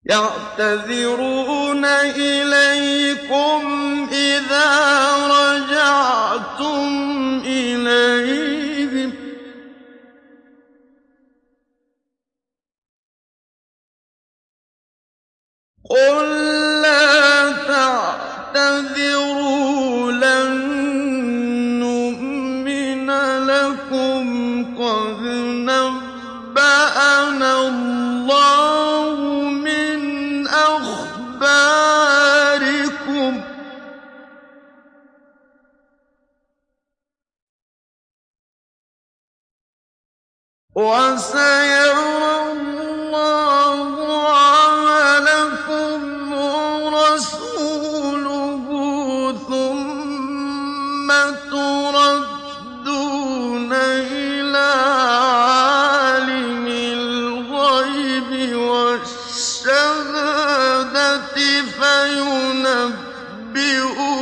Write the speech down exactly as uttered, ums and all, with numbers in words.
يَعْتَذِرُونَ إِلَيْكُمْ إِذَا رَجَعْتُمْ إِلَيْهِمْ ۚ قُل لَّا تَعْتَذِرُوا لَن نُّؤْمِنَ لَكُمْ قَدْ نَبَّأَنَا اللَّهُ مِنْ أَخْبَارِكُمْ ۚ وَسَيَرَى اللَّهُ عَمَلَكُمْ وَرَسُولُهُ ثُمَّ تُرَدُّونَ إِلَىٰ عَالِمِ الْغَيْبِ وَالشَّهَادَةِ فَيُنَبِّئُكُم